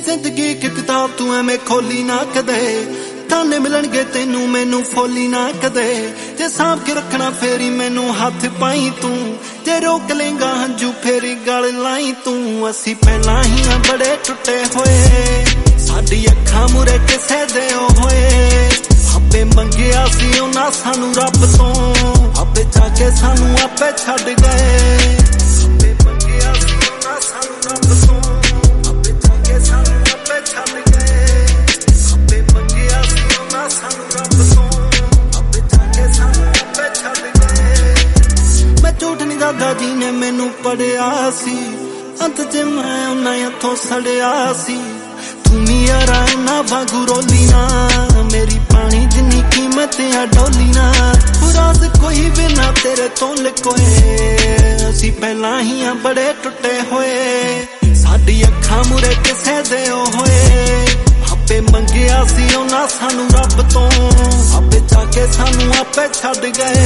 जिंदगी की किताब तू एवें खोली ना कदे, ताने मिलणगे तेनू मैनू फोली ना कदे। जे सांभ के रखना फेरी मैनू हाथ पाई तू, जे रोक लेंगा हंजू फेरी गल लाई तू। असी पहला ही बड़े टुटे होए, साडी अखां मुरे किसे दे होए। आपे मंगिया सी उन्हां सानू रब तो, आपे जाके सानू आपे छड्ड गए। दादा जी ने मैनू पढ़िया सी, अंत च मैं उन्हां हथों सड़िया सी। तू यारा इन्ना वांगू रोली ना, मेरी पानी जिन्नी कीमत आ डोली ना। राज कोई भी ना तेरे तो लिकोए, असी पहला ही बड़े टुटे होए। साडी अखां मुरे किसे दे होए, आपे मंगिया सी उन्हां सानू रब तो, आपे जाके सानू आपे छड्ड गए।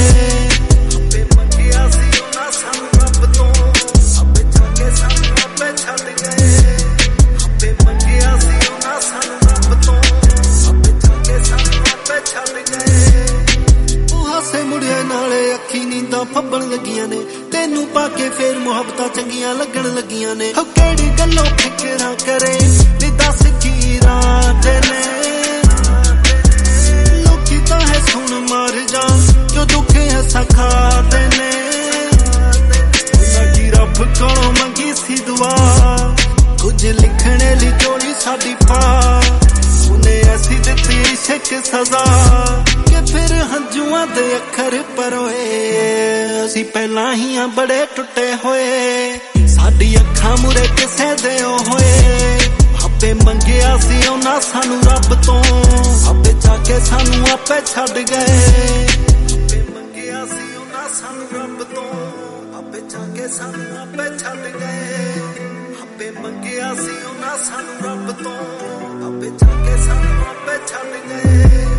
फब्बन लगियां ने तेनू पाके फिर मुहब्बतां चंगियां लगन लगियां ने। केड़ी गल्लों फिकरां करे नी दस की रात ने, लोकी तां है सुन मर जा जो दुख है सखाते ने। लगी रब कोलों मंगी सी दुआ, कुछ लिखने ली चोरी साडी पा। उन्हें ऐसी दित्ती इश्क सजा कि फिर हंजुआं दे अखर परोए। असी पहला ही बड़े टुटे होए, साडी अखां मुरे किसे दे होए। आपे मंगिया सी उन्हां सानू रब तो, आपे जाके सानू आपे छड्ड गए। आपे मंगिया सी उन्हां सानू रब तो, आपे जाके सानू आपे छड्ड गए। आपे मंगिया सी उन्हां सानू रब तो, आपे जाके सानू आपे छड्ड गए।